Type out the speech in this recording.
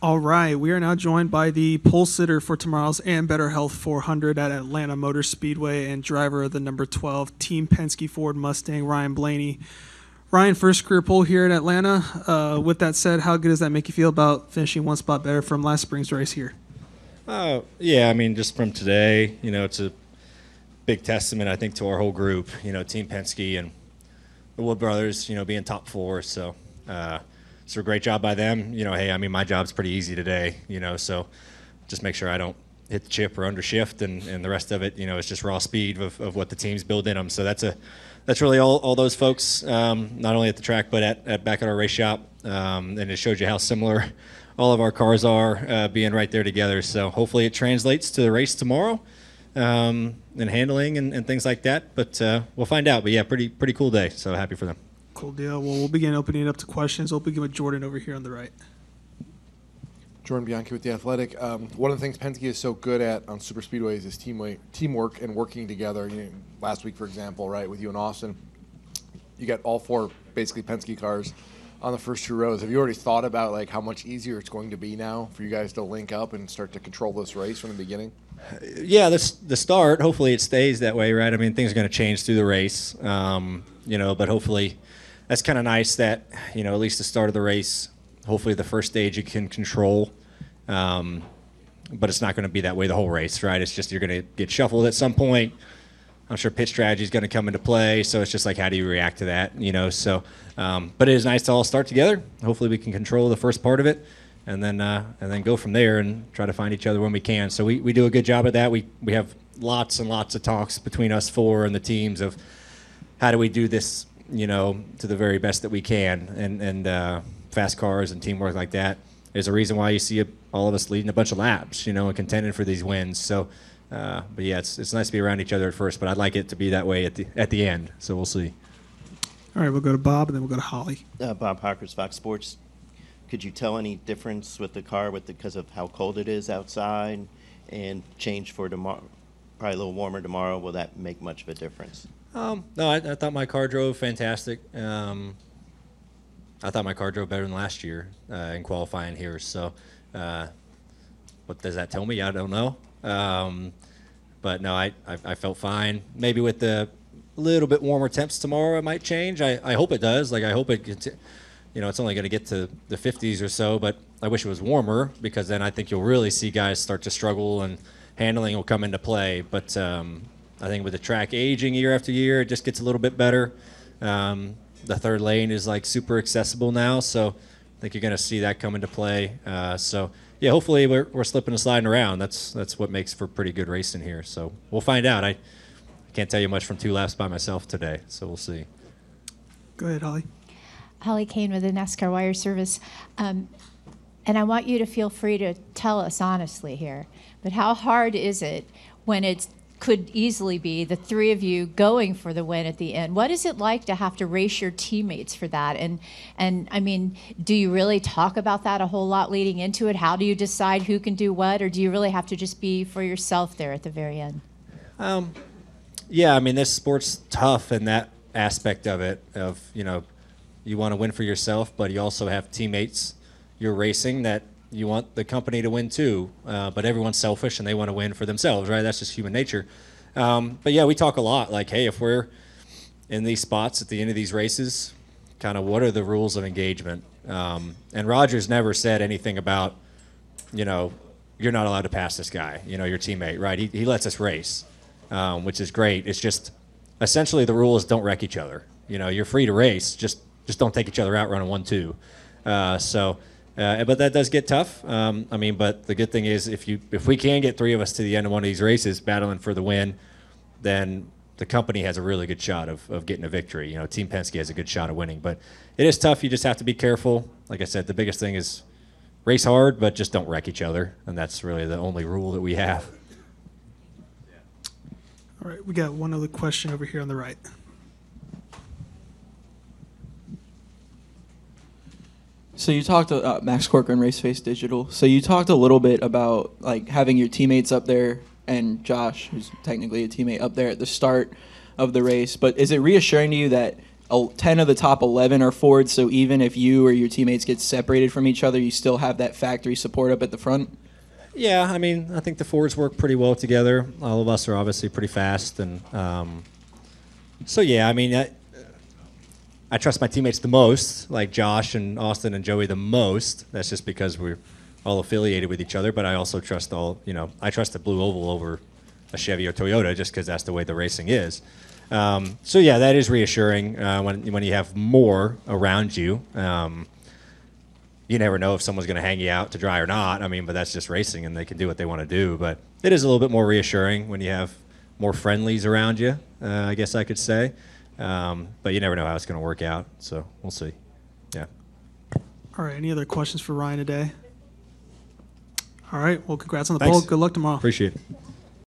All right, we are now joined by the pole sitter for tomorrow's and Better Health 400 at Atlanta Motor Speedway and driver of the number 12 Team Penske Ford Mustang, Ryan Blaney. Ryan, first career pole here in Atlanta. With that said, how good does that make you feel about finishing one spot better from last spring's race here? Yeah, I mean, just from today, it's a big testament, I think, to our whole group, Team Penske and the Wood Brothers, being top four. So, a great job by them. Hey, I mean, my job's pretty easy today, so just make sure I don't hit the chip or undershift, and the rest of it, it's just raw speed of what the team's building them. So that's really all those folks, not only at the track but back at our race shop, and it shows you how similar all of our cars are, being right there together. So hopefully it translates to the race tomorrow, and handling and things like that. But we'll find out. But yeah, pretty cool day. So happy for them. Cool deal. Well, we'll begin opening it up to questions. We'll begin with Jordan over here on the right. Jordan Bianchi with The Athletic. One of the things Penske is so good at on super speedways is teamwork and working together. Last week, for example, right, with you and Austin, you got all four basically Penske cars on the first two rows. Have you already thought about like how much easier it's going to be now for you guys to link up and start to control this race from the beginning? Yeah, the start. Hopefully it stays that way, right? I mean, things are going to change through the race, but hopefully that's kind of nice that, at least the start of the race, hopefully the first stage you can control, but it's not going to be that way the whole race, right? It's just you're going to get shuffled at some point. I'm sure pitch strategy is going to come into play, so it's just like how do you react to that, So, but it is nice to all start together. Hopefully we can control the first part of it, and then go from there and try to find each other when we can. So we do a good job at that. We have lots and lots of talks between us four and the teams of how do we do this, to the very best that we can, and fast cars and teamwork like that. There's a reason why you see all of us leading a bunch of laps, and contending for these wins. So, but yeah, it's nice to be around each other at first, but I'd like it to be that way at the end. So we'll see. All right, we'll go to Bob, and then we'll go to Holly. Bob Parkers, Fox Sports. Could you tell any difference with the car because of how cold it is outside, and change for tomorrow? Probably a little warmer tomorrow. Will that make much of a difference? No, I thought my car drove fantastic. I thought my car drove better than last year in qualifying here. So, what does that tell me? I don't know. But no, I felt fine. Maybe with the little bit warmer temps tomorrow, it might change. I hope it does. I hope it, it's only going to get to the 50s or so. But I wish it was warmer, because then I think you'll really see guys start to struggle and handling will come into play. But I think with the track aging year after year, it just gets a little bit better. The third lane is super accessible now, so I think you're going to see that come into play. So yeah, hopefully we're slipping and sliding around. That's what makes for pretty good racing here. So we'll find out. I can't tell you much from 2 laps by myself today, so we'll see. Go ahead, Holly. Holly Kane with the NASCAR Wire Service. And I want you to feel free to tell us honestly here, but how hard is it when it could easily be the three of you going for the win at the end? What is it like to have to race your teammates for that? And I mean, do you really talk about that a whole lot leading into it? How do you decide who can do what, or do you really have to just be for yourself there at the very end? Yeah, I mean, this sport's tough in that aspect of it, of, you want to win for yourself, but you also have teammates you're racing that you want the company to win too, but everyone's selfish and they want to win for themselves, right? That's just human nature. But yeah, we talk a lot hey, if we're in these spots at the end of these races, kind of what are the rules of engagement? And Rogers never said anything about, you're not allowed to pass this guy, your teammate, right? He lets us race, which is great. It's just essentially the rule is don't wreck each other. You're free to race, just don't take each other out running 1-2. But that does get tough. But the good thing is if we can get three of us to the end of one of these races battling for the win, then the company has a really good shot of getting a victory. Team Penske has a good shot of winning. But it is tough. You just have to be careful. Like I said, the biggest thing is race hard, but just don't wreck each other. And that's really the only rule that we have. All right, we got one other question over here on the right. So you talked Max Corcoran, Raceface Digital. So you talked a little bit about having your teammates up there and Josh, who's technically a teammate, up there at the start of the race. But is it reassuring to you that 10 of the top 11 are Fords, so even if you or your teammates get separated from each other, you still have that factory support up at the front? Yeah, I mean, I think the Fords work pretty well together. All of us are obviously pretty fast, and so yeah, I mean, I trust my teammates the most, like Josh and Austin and Joey the most. That's just because we're all affiliated with each other. But I also trust I trust the Blue Oval over a Chevy or Toyota just because that's the way the racing is. So yeah, that is reassuring when you have more around you. You never know if someone's going to hang you out to dry or not. I mean, but that's just racing, and they can do what they want to do. But it is a little bit more reassuring when you have more friendlies around you, I guess I could say. But you never know how it's going to work out, so we'll see. Yeah. All right. Any other questions for Ryan today? All right. Well, congrats on the Thanks. pole. Good luck tomorrow. Appreciate it.